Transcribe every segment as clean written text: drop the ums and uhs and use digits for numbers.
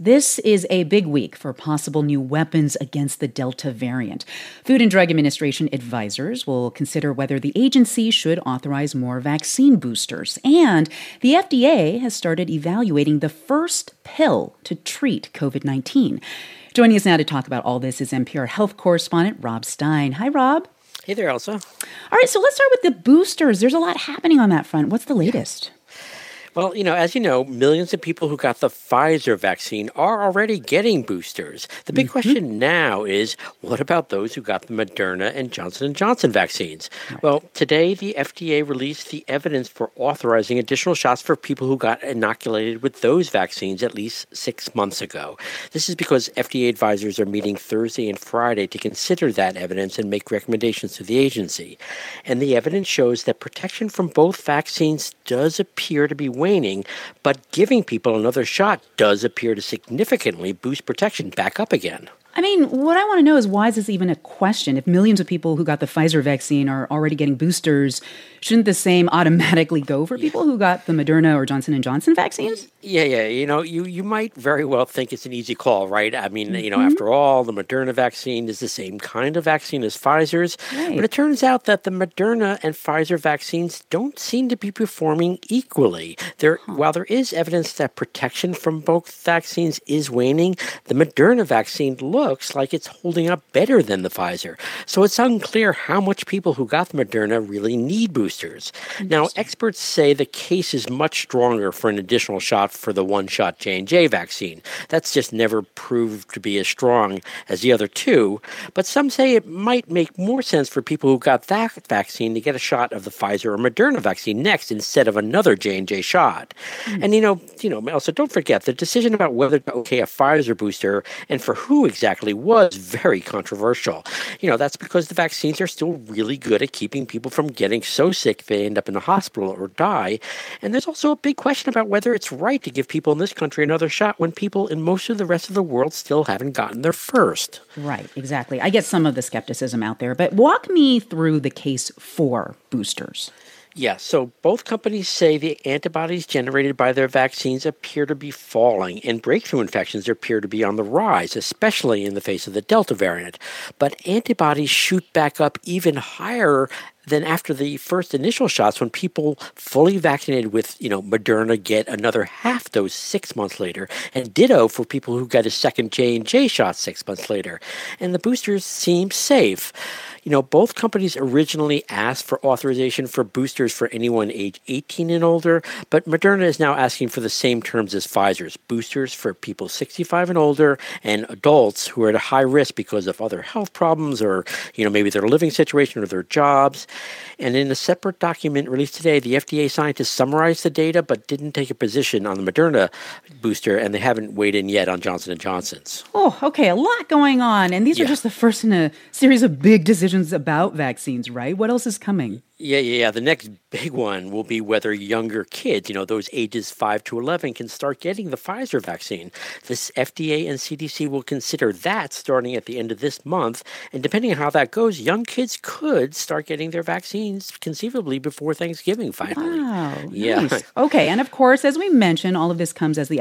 This is a big week for possible new weapons against the Delta variant. Food and Drug Administration advisors will consider whether the agency should authorize more vaccine boosters. And the FDA has started evaluating the first pill to treat COVID-19. Joining us now to talk about all this is NPR health correspondent Rob Stein. Hi, Rob. Hey there, Elsa. All right, so let's start with the boosters. There's a lot happening on that front. What's the latest? Well, as you know, millions of people who got the Pfizer vaccine are already getting boosters. The big question now is, what about those who got the Moderna and Johnson & Johnson vaccines? Right. Well, today the FDA released the evidence for authorizing additional shots for people who got inoculated with those vaccines at least 6 months ago. This is because FDA advisors are meeting Thursday and Friday to consider that evidence and make recommendations to the agency. And the evidence shows that protection from both vaccines does appear to be waning, but giving people another shot does appear to significantly boost protection back up again. I mean, what I want to know is, why is this even a question? If millions of people who got the Pfizer vaccine are already getting boosters, shouldn't the same automatically go for people who got the Moderna or Johnson & Johnson vaccines? Yeah. You might very well think it's an easy call, right? I mean, after all, the Moderna vaccine is the same kind of vaccine as Pfizer's. Right. But it turns out that the Moderna and Pfizer vaccines don't seem to be performing equally. While there is evidence that protection from both vaccines is waning, the Moderna vaccine looks like it's holding up better than the Pfizer. So it's unclear how much people who got the Moderna really need boosters. Now, experts say the case is much stronger for an additional shot for the one-shot J&J vaccine. That's just never proved to be as strong as the other two. But some say it might make more sense for people who got that vaccine to get a shot of the Pfizer or Moderna vaccine next instead of another J&J shot. And, Elsa, don't forget, the decision about whether to okay a Pfizer booster and for who exactly was very controversial. That's because the vaccines are still really good at keeping people from getting so sick they end up in the hospital or die. And there's also a big question about whether it's right to give people in this country another shot when people in most of the rest of the world still haven't gotten their first. Right, exactly. I get some of the skepticism out there, but walk me through the case for boosters. Yeah, so both companies say the antibodies generated by their vaccines appear to be falling, and breakthrough infections appear to be on the rise, especially in the face of the Delta variant. But antibodies shoot back up even higher than after the first initial shots, when people fully vaccinated with, Moderna get another half dose 6 months later, and ditto for people who got a second J&J shot 6 months later. And the boosters seem safe. Both companies originally asked for authorization for boosters for anyone age 18 and older, but Moderna is now asking for the same terms as Pfizer's, boosters for people 65 and older and adults who are at a high risk because of other health problems or, maybe their living situation or their jobs. And in a separate document released today, the FDA scientists summarized the data but didn't take a position on the Moderna booster, and they haven't weighed in yet on Johnson & Johnson's. Oh, okay, a lot going on. And these are just the first in a series of big decisions about vaccines, right? What else is coming? Yeah. The next big one will be whether younger kids, those ages 5 to 11, can start getting the Pfizer vaccine. This FDA and CDC will consider that starting at the end of this month. And depending on how that goes, young kids could start getting their vaccines conceivably before Thanksgiving, finally. Wow. Nice. Okay. And of course, as we mentioned, all of this comes as the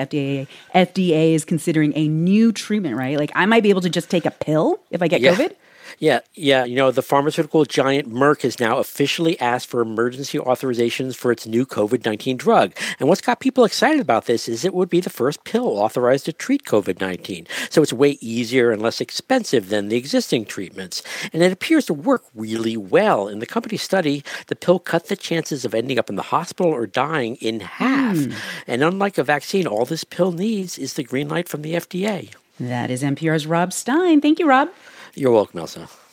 FDA is considering a new treatment, right? Like, I might be able to just take a pill if I get COVID? Yeah. The pharmaceutical giant Merck has now officially asked for emergency authorizations for its new COVID-19 drug. And what's got people excited about this is it would be the first pill authorized to treat COVID-19. So it's way easier and less expensive than the existing treatments. And it appears to work really well. In the company study, the pill cut the chances of ending up in the hospital or dying in half. And unlike a vaccine, all this pill needs is the green light from the FDA. That is NPR's Rob Stein. Thank you, Rob. You're welcome, Elsa.